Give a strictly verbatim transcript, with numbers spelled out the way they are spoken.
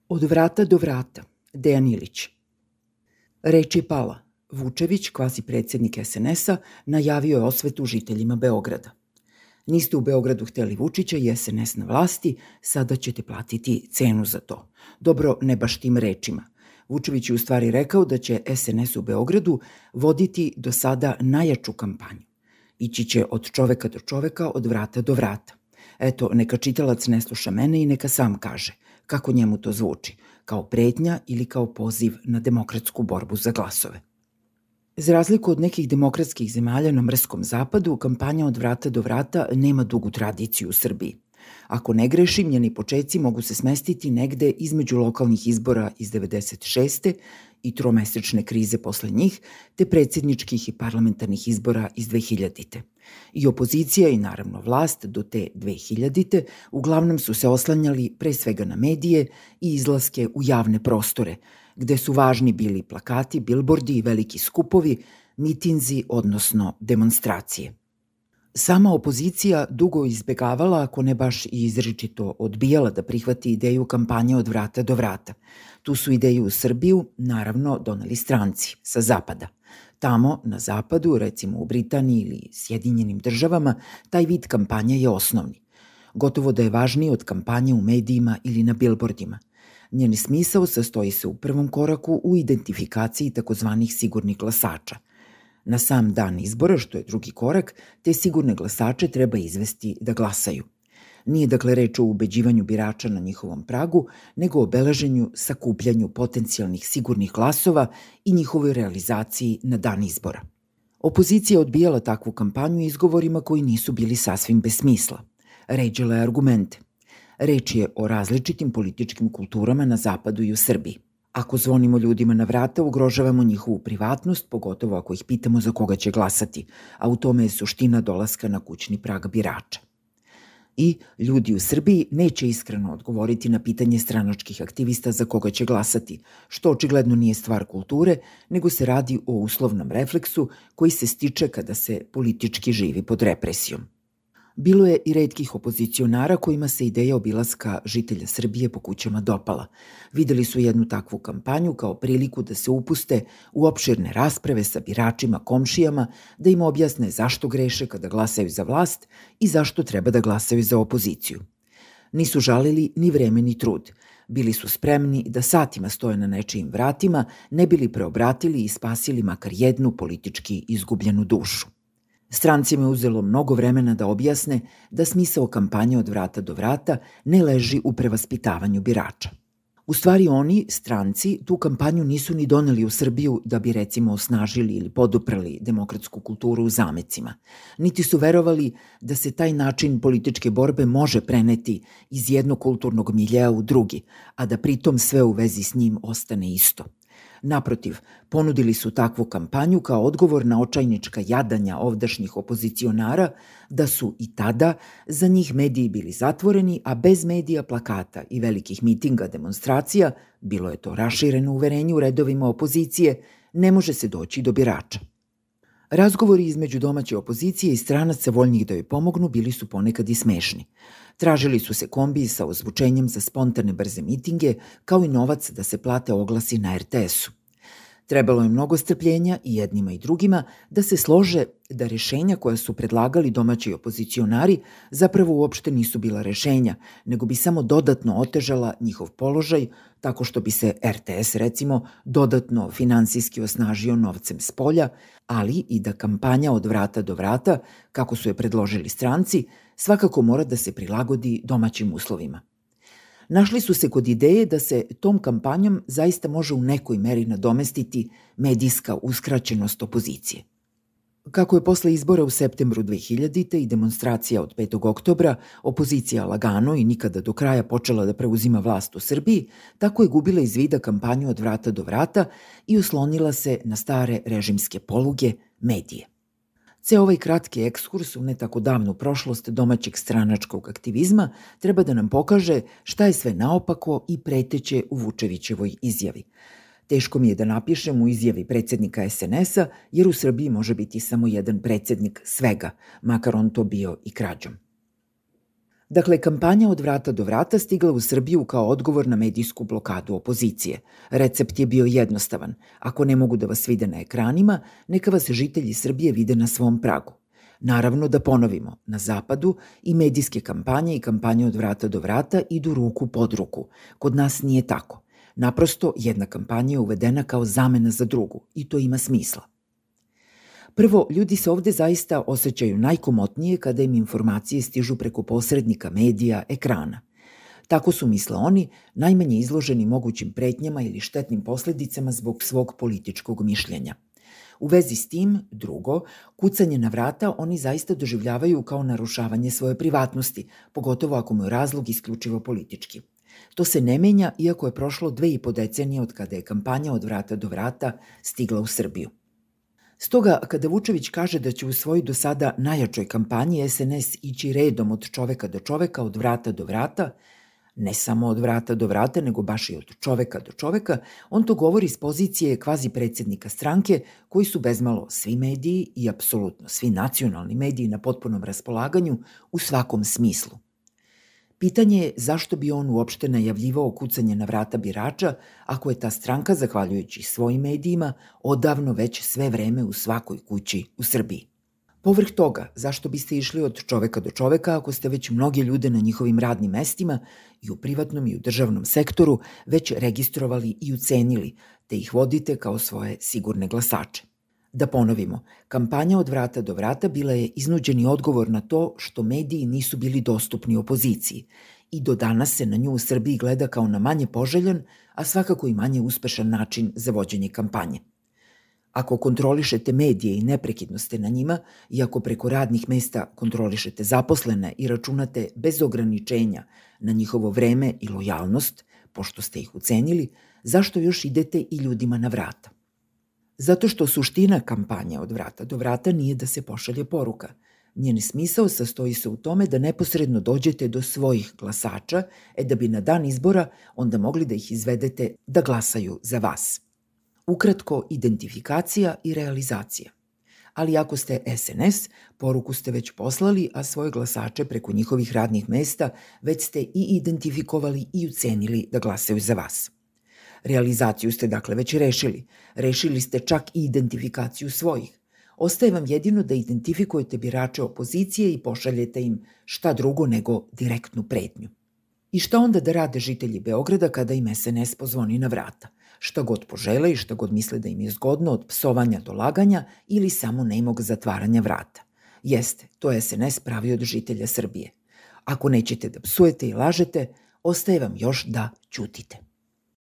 Od vrata do vrata, Dejan Ilić. Reč je pala. Vučević, kvazi predsjednik es en es a, najavio je osvetu žiteljima Beograda. Niste u Beogradu hteli Vučića i es en es na vlasti, sada ćete platiti cenu za to. Dobro, ne baš tim rečima. Vučević je u stvari rekao da će es en es u Beogradu voditi do sada najjaču kampanju. Ići će od čoveka do čoveka, od vrata do vrata. Eto, neka čitalac ne sluša mene i neka sam kaže kako njemu to zvuči, kao pretnja ili kao poziv na demokratsku borbu za glasove. Za razliku od nekih demokratskih zemalja na Mrskom zapadu, kampanja od vrata do vrata nema dugu tradiciju u Srbiji. Ako ne grešim, njeni počeci mogu se smestiti negde između lokalnih izbora iz devedeset šeste i tromesečne krize posle njih, te predsjedničkih i parlamentarnih izbora iz dvehiljadite. I opozicija i naravno vlast do te dvehiljadite uglavnom su se oslanjali pre svega na medije i izlaske u javne prostore, gde su važni bili plakati, bilbordi i veliki skupovi, mitinzi, odnosno demonstracije. Sama opozicija dugo izbegavala, ako ne baš i izričito odbijala da prihvati ideju kampanje od vrata do vrata. Tu su ideju u Srbiju, naravno, doneli stranci sa zapada. Tamo, na zapadu, recimo u Britaniji ili Sjedinjenim državama, taj vid kampanje je osnovni. Gotovo da je važniji od kampanje u medijima ili na bilbordima. Njen smisao sastoji se u prvom koraku u identifikaciji takozvanih sigurnih glasača. Na sam dan izbora, što je drugi korak, te sigurne glasače treba izvesti da glasaju. Nije dakle reč o ubeđivanju birača na njihovom pragu, nego o beleženju, sakupljanju potencijalnih sigurnih glasova i njihovoj realizaciji na dan izbora. Opozicija odbijala takvu kampanju izgovorima koji nisu bili sasvim bez smisla. Ređala je argumente. Reč je o različitim političkim kulturama na zapadu i u Srbiji. Ako zvonimo ljudima na vrata, ugrožavamo njihovu privatnost, pogotovo ako ih pitamo za koga će glasati, a u tome je suština dolaska na kućni prag birača. I ljudi u Srbiji neće iskreno odgovoriti na pitanje stranačkih aktivista za koga će glasati, što očigledno nije stvar kulture, nego se radi o uslovnom refleksu koji se stiče kada se politički živi pod represijom. Bilo je i retkih opozicionara kojima se ideja obilaska žitelja Srbije po kućama dopala. Videli su jednu takvu kampanju kao priliku da se upuste u opširne rasprave sa biračima, komšijama, da im objasne zašto greše kada glasaju za vlast i zašto treba da glasaju za opoziciju. Nisu žalili ni vreme ni trud. Bili su spremni da satima stoje na nečijim vratima, ne bili preobratili i spasili makar jednu politički izgubljenu dušu. Strancima je uzelo mnogo vremena da objasne da smisao kampanje od vrata do vrata ne leži u prevaspitavanju birača. U stvari oni, stranci, tu kampanju nisu ni doneli u Srbiju da bi recimo osnažili ili poduprli demokratsku kulturu u zamecima. Niti su verovali da se taj način političke borbe može preneti iz jednog kulturnog miljea u drugi, a da pritom sve u vezi s njim ostane isto. Naprotiv, ponudili su takvu kampanju kao odgovor na očajnička jadanja ovdašnjih opozicionara da su i tada za njih mediji bili zatvoreni, a bez medija, plakata i velikih mitinga, demonstracija, bilo je to rašireno uverenje u redovima opozicije, ne može se doći do birača. Razgovori između domaće opozicije i stranaca voljnih da joj pomognu bili su ponekad i smešni. Tražili su se kombiji sa ozvučenjem za spontane brze mitinge, kao i novac da se plate oglasi na er te esu. Trebalo je mnogo strpljenja i jednima i drugima da se slože da rešenja koja su predlagali domaći opozicionari zapravo uopšte nisu bila rešenja, nego bi samo dodatno otežala njihov položaj tako što bi se er te es recimo dodatno finansijski osnažio novcem s polja, ali i da kampanja od vrata do vrata, kako su je predložili stranci, svakako mora da se prilagodi domaćim uslovima. Našli su se kod ideje da se tom kampanjom zaista može u nekoj meri nadomestiti medijska uskraćenost opozicije. Kako je posle izbora u septembru dvehiljadite i demonstracija od petog oktobra opozicija lagano i nikada do kraja počela da preuzima vlast u Srbiji, tako je gubila iz vida kampanju od vrata do vrata i oslonila se na stare režimske poluge, medije. Ceo ovaj kratki ekskurs u ne tako davnu prošlost domaćeg stranačkog aktivizma treba da nam pokaže šta je sve naopako i preteće u Vučevićevoj izjavi. Teško mi je da napišem u izjavi predsjednika es en es a, jer u Srbiji može biti samo jedan predsjednik svega, makar on to bio i krađom. Dakle, kampanja od vrata do vrata stigla u Srbiju kao odgovor na medijsku blokadu opozicije. Recept je bio jednostavan. Ako ne mogu da vas vide na ekranima, neka vas žitelji Srbije vide na svom pragu. Naravno da ponovimo, na zapadu i medijske kampanje i kampanje od vrata do vrata idu ruku pod ruku. Kod nas nije tako. Naprosto, jedna kampanja je uvedena kao zamena za drugu i to ima smisla. Prvo, ljudi se ovde zaista osjećaju najkomotnije kada im informacije stižu preko posrednika medija, ekrana. Tako su, misle oni, najmanje izloženi mogućim pretnjama ili štetnim posledicama zbog svog političkog mišljenja. U vezi s tim, drugo, kucanje na vrata oni zaista doživljavaju kao narušavanje svoje privatnosti, pogotovo ako mu je razlog isključivo politički. To se ne menja iako je prošlo dve i po decenije od kada je kampanja od vrata do vrata stigla u Srbiju. Stoga, kada Vučević kaže da će u svojoj do sada najjačoj kampanji es en es ići redom od čoveka do čoveka, od vrata do vrata, ne samo od vrata do vrata, nego baš i od čoveka do čoveka, on to govori s pozicije kvazi predsjednika stranke, koji su bezmalo svi mediji i apsolutno svi nacionalni mediji na potpunom raspolaganju u svakom smislu. Pitanje je zašto bi on uopšte najavljivao kucanje na vrata birača ako je ta stranka, zahvaljujući svojim medijima, odavno već sve vreme u svakoj kući u Srbiji. Povrh toga, zašto biste išli od čoveka do čoveka ako ste već mnoge ljude na njihovim radnim mestima i u privatnom i u državnom sektoru već registrovali i ucenili, te ih vodite kao svoje sigurne glasače? Da ponovimo, kampanja od vrata do vrata bila je iznuđeni odgovor na to što mediji nisu bili dostupni opoziciji i do danas se na nju u Srbiji gleda kao na manje poželjan, a svakako i manje uspešan način za vođenje kampanje. Ako kontrolišete medije i neprekidno ste na njima i ako preko radnih mesta kontrolišete zaposlene i računate bez ograničenja na njihovo vreme i lojalnost, pošto ste ih ucenili, zašto još idete i ljudima na vrata? Zato što suština kampanje od vrata do vrata nije da se pošalje poruka. Njen smisao sastoji se u tome da neposredno dođete do svojih glasača, e da bi na dan izbora onda mogli da ih izvedete da glasaju za vas. Ukratko, identifikacija i realizacija. Ali ako ste es en es, poruku ste već poslali, a svoje glasače preko njihovih radnih mesta već ste i identifikovali i ucenili da glasaju za vas. Realizaciju ste dakle već rešili. Rešili ste čak i identifikaciju svojih. Ostaje vam jedino da identifikujete birače opozicije i pošaljete im šta drugo nego direktnu pretnju. I šta onda da rade žitelji Beograda kada im es en es pozvoni na vrata? Šta god požele i šta god misle da im je zgodno, od psovanja do laganja ili samo nemog zatvaranja vrata. Jeste, to es en es pravi od žitelja Srbije. Ako nećete da psujete i lažete, ostaje vam još da ćutite.